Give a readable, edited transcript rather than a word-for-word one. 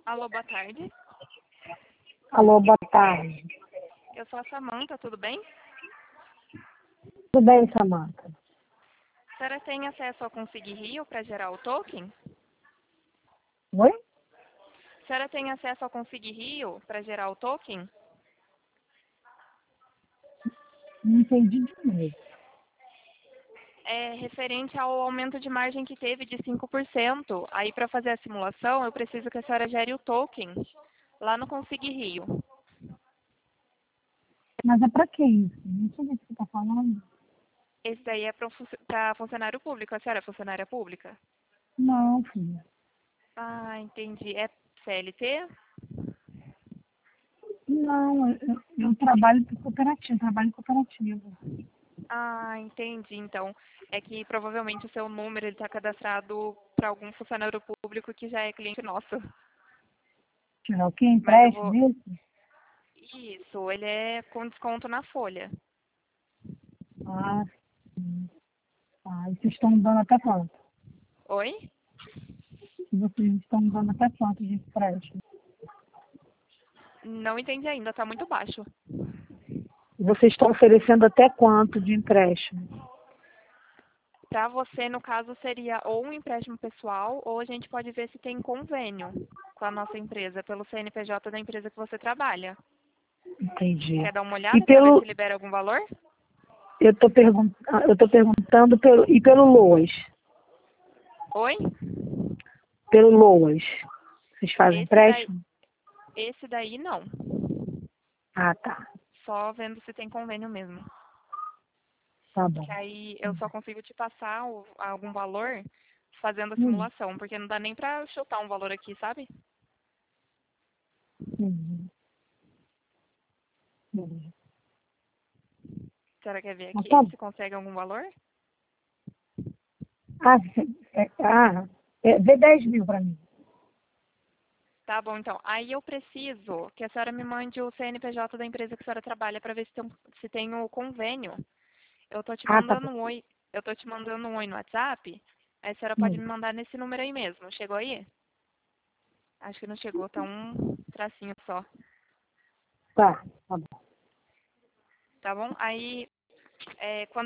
Alô, boa tarde. Alô, boa tarde. Eu sou a Samanta, tudo bem? Tudo bem, Samanta? A senhora tem acesso ao Consig Rio para gerar o token? Oi? A senhora tem acesso ao Consig Rio para gerar o token? Não entendi direito. É referente ao aumento de margem que teve de 5%. Aí, para fazer a simulação, eu preciso que a senhora gere o token lá no Consig Rio. Mas é pra que isso? Não sei o que você está falando. Esse daí é para funcionário público. A senhora é funcionária pública? Não, filha. Ah, entendi. É CLT? Não, eu trabalho por cooperativa, trabalho em cooperativa. Ah, entendi. Então, é que provavelmente o seu número está cadastrado para algum funcionário público que já é cliente nosso. Tirar o quê? Mas eu Empréstimo vou. isso? Isso, ele é com desconto na folha. Ah, sim. Ah, e vocês estão dando até quanto? Oi? E vocês estão dando até quanto de empréstimo? Não entendi ainda, está muito baixo. E vocês estão oferecendo até quanto de empréstimo? Para você, no caso, seria ou um empréstimo pessoal, ou a gente pode ver se tem convênio com a nossa empresa, pelo CNPJ da empresa que você trabalha. Entendi. Quer dar uma E olhada para ver se pelo, libera algum valor? eu tô perguntando pelo LOAS. Oi? Pelo LOAS. Vocês fazem Esse daí, empréstimo? esse daí não. Ah, tá. Só vendo se tem convênio mesmo. Tá bom. Que aí eu só consigo te passar algum valor fazendo a Hum, simulação, porque não dá nem pra chutar um valor aqui, sabe? entendi. Entendi. A senhora quer ver Mas aqui tá se bom. consegue algum valor? Vê 10 mil para mim. Tá bom, então. Aí eu preciso que a senhora me mande o CNPJ da empresa que a senhora trabalha para ver se tem o convênio. Eu tô te Ah, tá mandando bom. um oi. Eu tô te mandando um oi no WhatsApp. Aí a senhora pode Hum, me mandar nesse número aí mesmo. Chegou aí? Acho que não chegou, tá um tracinho só. tá bom. Tá bom? Aí, quando